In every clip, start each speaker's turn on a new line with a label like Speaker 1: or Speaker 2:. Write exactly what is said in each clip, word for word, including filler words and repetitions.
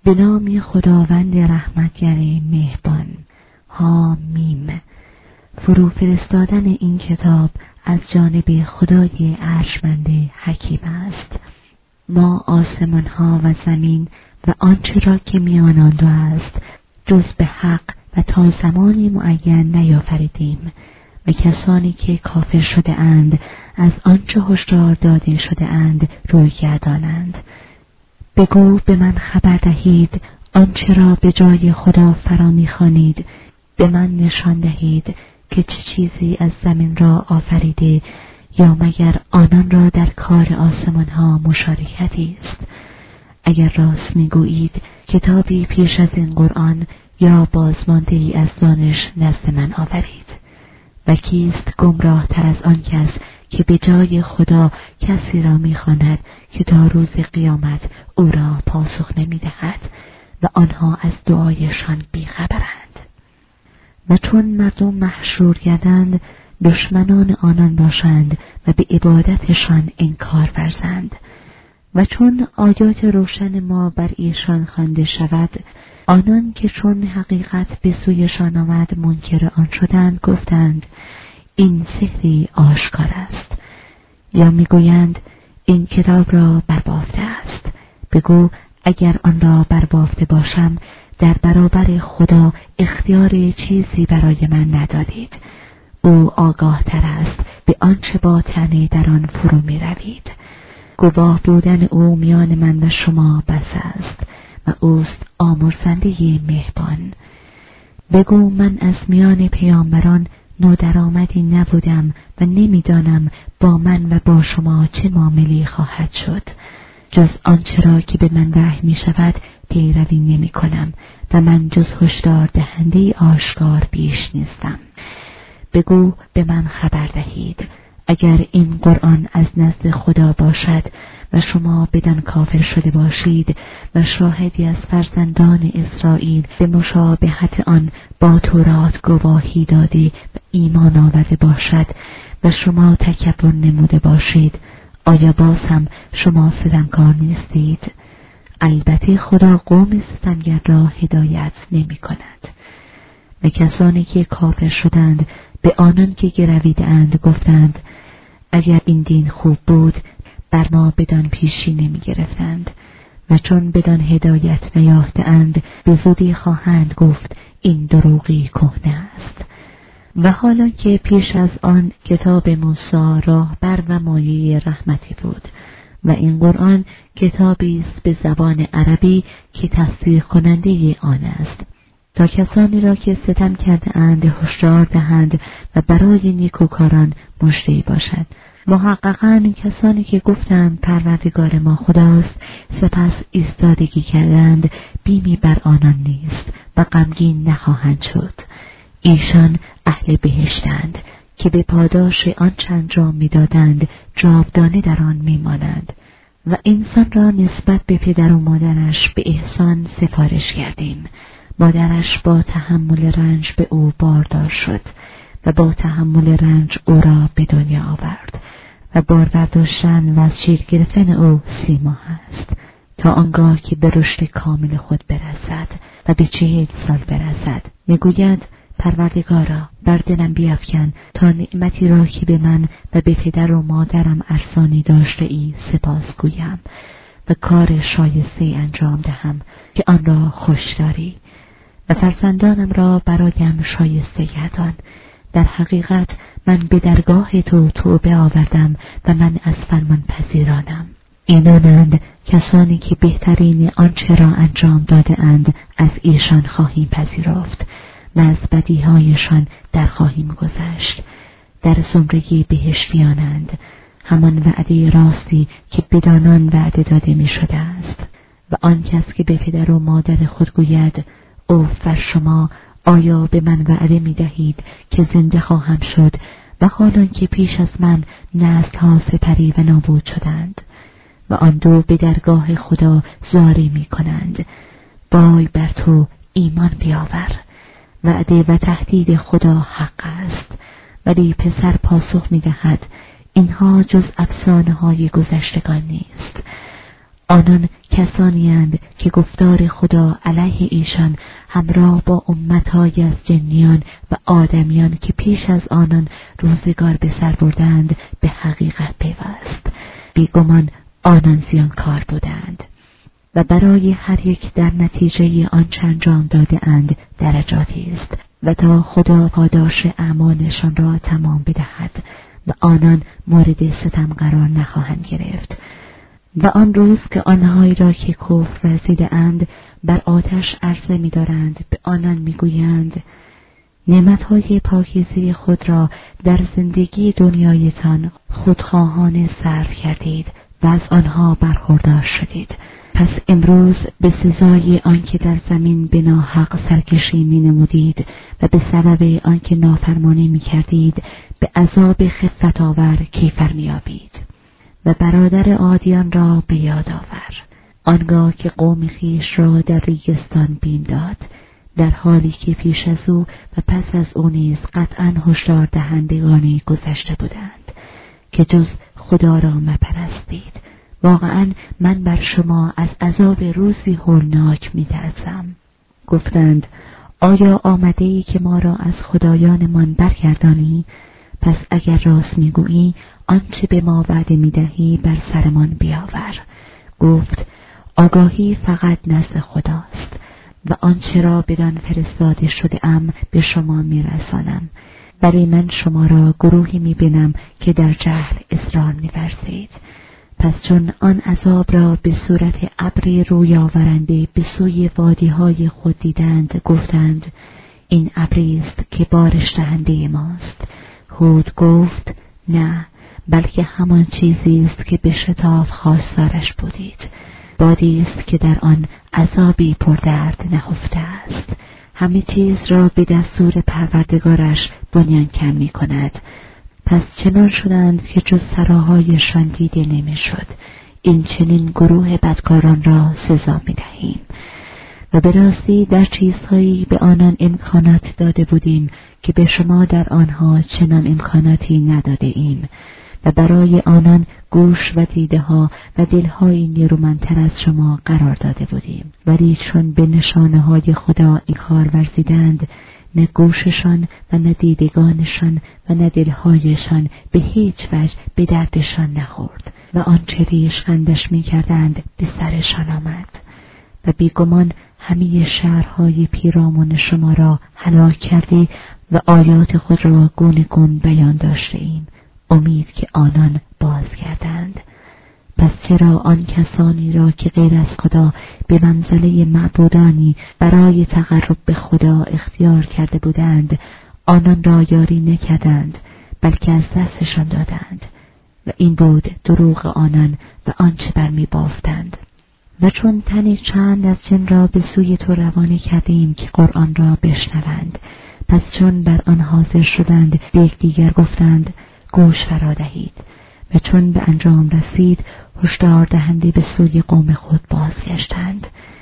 Speaker 1: به نام خداوند رحمتگر مهربان. حامیم. فرو فرستادن این کتاب از جانب خدای ارجمند حکیم است. ما آسمان ها و زمین و آنچه را که میان آن دو است جز به حق و تا زمانی معین نیافریدیم و کسانی که کافر شده اند از آنچه هشدار داده شده اند روی گردانند. بگو به من خبر دهید آنچه را به جای خدا فرا می‌خوانید، به من نشان دهید که چه چیزی از زمین را آفریده، یا مگر آنان را در کار آسمان ها مشارکتی است؟ اگر راست میگویید کتابی پیش از این قرآن یا بازمانده ای از دانش نزد من آورید. و کیست گمراه تر از آن کس که به جای خدا کسی را میخواند که تا روز قیامت او را پاسخ نمیدهد و آنها از دعایشان بیخبرند. و چون مردم محشور گردند دشمنان آنان باشند و به عبادتشان انکار ورزند. و چون آیات روشن ما بر ایشان خوانده شود، آنان که چون حقیقت به سویشان آمد منکر آن شدند گفتند این سحری آشکار است، یا میگویند این کتاب را بربافته است. بگو اگر آن را بربافته باشم در برابر خدا اختیار چیزی برای من ندارید. او آگاه تر است به آنچه باطن در آن فرو می روید. گواه بودن او میان من و شما بس است و اوست آمرزنده مهربان. بگو من از میان پیامبران نودرآمدی نبودم و نمیدانم با من و با شما چه معامله‌ای خواهد شد، جز آنچه را که به من وحی می شود پیروی نمی کنم و من جز هشدار دهنده آشکار بیش نیستم. بگو به من خبر دهید اگر این قرآن از نزد خدا باشد و شما بدان کافر شده باشید و شاهدی از فرزندان اسرائیل به مشابهت آن با تورات گواهی داده و ایمان آورده باشد و شما تکبر نموده باشید، آیا باز هم شما ستمکار نیستید؟ البته خدا قوم ستمگر را هدایت نمی کند. و کسانی که کافر شدند به آنان که گرویدند گفتند اگر این دین خوب بود بر ما بدان پیشی نمی گرفتند، و چون بدان هدایت نیافتند به زودی خواهند گفت این دروغی کهنه است. و حالا که پیش از آن کتاب موسی راهبر و مایه رحمتی بود و این قرآن کتابی است به زبان عربی که تصدیق کننده آن است، تا کسانی را که ستم کرده اند هشدار دهند و برای نیکوکاران مژده‌ای باشد. محققاً کسانی که گفتند پروردگار ما خداست سپس ایستادگی کردند بیمی بر آنان نیست و غمگین نخواهند شد. ایشان اهل بهشتند که به پاداش آنچه انجام می‌دادند جاودانه در آن می‌مانند. و انسان را نسبت به پدر و مادرش به احسان سفارش کردیم. مادرش با تحمل رنج به او باردار شد و با تحمل رنج او را به دنیا آورد و بار برداشتن و از شیر گرفتن او سی ماه است، تا آنگاه که به رشد کامل خود برسد و به چهل سال برسد. میگوید پروردگارا بر دلم بیفکن تا نعمتی را که به من و به پدر و مادرم ارزانی داشته ای سپاس گویم و کار شایسته انجام دهم که آن را خوش داری و فرزندانم را برایم شایسته گردان. در حقیقت من به درگاه تو توبه آوردم و من از فرمان پذیرانم. اینانند کسانی که بهترین آنچه را انجام داده اند از ایشان خواهیم پذیرفت و از بدیهایشان در خواهیم گذشت. در زمره بهشتیانند، همان وعده راستی که بدانان وعده داده می شده است. و آن کس که به پدر و مادر خود گوید اوف بر شما، آیا به من وعده می دهید که زنده خواهم شد و حالان که پیش از من نسل ها سپری و نابود شدند؟ و آن دو به درگاه خدا زاری می کنند وای بر تو، ایمان بیاور. وعده و تهدید خدا حق است، ولی پسر پاسخ می دهد اینها جز افسانه های گذشتگان نیست. آنان کسانی اند که گفتار خدا علیه ایشان همراه با امت‌های از جنیان و آدمیان که پیش از آنان روزگار به سر بردند به حقیقت پیوست. بیگمان آنان زیانکار بودند و برای هر یک در نتیجه آنچه انجام داده اند درجاتی است و تا خدا پاداش اعمالشان را تمام بدهد و آنان مورد ستم قرار نخواهند گرفت. و آن روز که آنهایی را که کفر ورزیده اند بر آتش عرضه می دارند به آنان می گویند نعمتهای پاکیزه خود را در زندگی دنیایتان خودخواهانه صرف کردید و از آنها برخوردار شدید. پس امروز به سزای آنکه در زمین به ناحق سرکشی می نمودید و به سبب آنکه نافرمانی می کردید به عذاب خفت آور کیفر می یابید. و برادر عادیان را به یاد آور، آنگاه که قوم خویش را در ریگستان بیم داد، در حالی که پیش از او و پس از او نیز قطعاً هشدار دهندگانی گذشته بودند که جز خدا را مپرستید. واقعاً من بر شما از عذاب روزی هولناک می‌ترسم. گفتند آیا آمده ای که ما را از خدایانمان برگردانی؟ پس اگر راست میگویی آنچه به ما وعده میدهی بر سرمان بیاور. گفت آگاهی فقط نزد خداست و آنچه را بدان فرستاده شده ام به شما میرسانم، ولی من شما را گروهی میبینم که در جهل اصرار می‌ورزید. پس چون آن عذاب را به صورت ابری روی آورنده به سوی وادی‌های خود دیدند گفتند این ابری است که بارش دهنده ماست. هود گفت نه، بلکه همان چیزی است که به شتاب خواستارش بودید. بادی است که در آن عذابی پردرد نهفته است. همه چیز را به دستور پروردگارش بنیان کم می کند. پس چنان شدند که جز سراهایشان دیده نمی شد. این چنین گروه بدکاران را سزا می دهیم. و به راستی در چیزهایی به آنان امکانات داده بودیم که به شما در آنها چنان امکاناتی نداده ایم و برای آنان گوش و دیده ها و دلهایی نیرومندتر از شما قرار داده بودیم، ولی چون به نشانه های خدا انکار ورزیدند نه گوششان و نه دیدگانشان و نه دلهایشان به هیچ وجه به دردشان نخورد و آنچه ریشخندش می کردند به سرشان آمد. و بیگمان همه شهرهای پیرامون شما را هلاک کرده و آیات خود را گونه گون بیان داشته ایم، امید که آنان باز کردند. پس چرا آن کسانی را که غیر از خدا به منزله معبودانی برای تقرب به خدا اختیار کرده بودند آنان را یاری نکردند، بلکه از دستشان دادند و این بود دروغ آنان و آنچه برمی بافتند. و چون تنی چند از جن را به سوی تو روانه کردیم که قرآن را بشنوند، پس چون بر آن حاضر شدند به یکدیگر گفتند گوش فرا دهید و چون به انجام رسید هشدار دهنده به سوی قوم خود بازگشتند.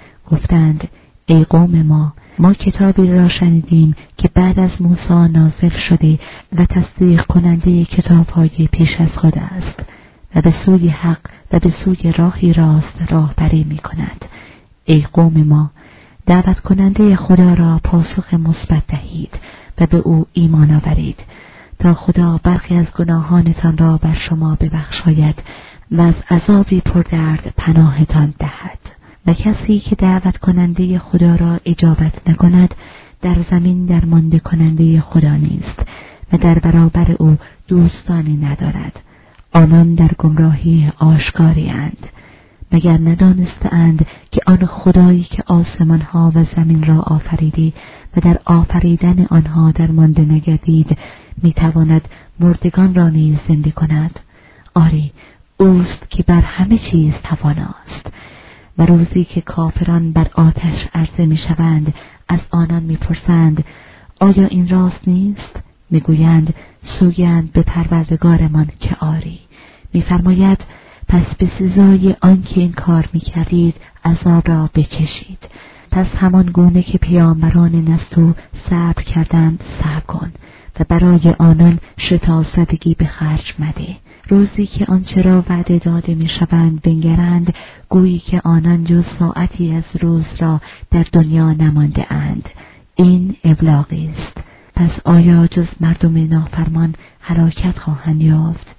Speaker 1: گفتند ای قوم ما ما کتابی را شنیدیم که بعد از موسی نازل شده و تصدیق کننده کتاب‌های پیش از خود است و به سوی حق و به سوی راهی راست راهبری می کند. ای قوم ما دعوت کننده خدا را پاسخ مثبت دهید و به او ایمان آورید تا خدا برخی از گناهانتان را بر شما ببخشاید و از عذابی پردرد پناهتان دهد. و کسی که دعوت کننده خدا را اجابت نکند در زمین درمانده کننده خدا نیست و در برابر او دوستانی ندارد. آنان در گمراهی آشکاری اند. مگر ندانستند که آن خدایی که آسمان ها و زمین را آفریده و در آفریدن آنها درمانده نگردید میتواند مردگان را نیز زنده کند؟ آری اوست که بر همه چیز تواناست. و روزی که کافران بر آتش عرضه میشوند از آنان میپرسند آیا این راست نیست؟ میگویند سوگند به پروردگارمان که آری. میفرماید پس به سزای آنکه این کار میکردید عذاب را بچشید. پس همان گونه که پیامبران نستو صبر کردند صبر کن و برای آنان شتابزدگی به خرج مده. روزی که آنچه را وعده داده می‌شوند بنگرند، گویی که آنان جز ساعتی از روز را در دنیا نمانده اند. این ابلاغی است. پس آیا جز مردم نافرمان هلاکت خواهند یافت؟